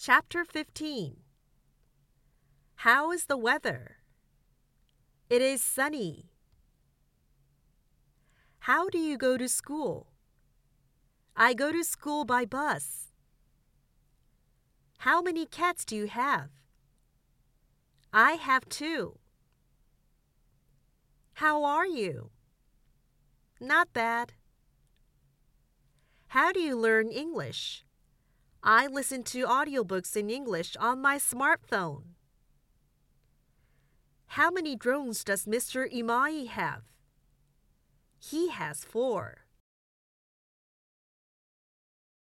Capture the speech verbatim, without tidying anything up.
Chapter fifteen. How is the weather? It is sunny. How do you go to school? I go to school by bus. How many cats do you have? I have two. How are you? Not bad. How do you learn English? I listen to audiobooks in English on my smartphone. How many drones does Mister Imai have? He has four.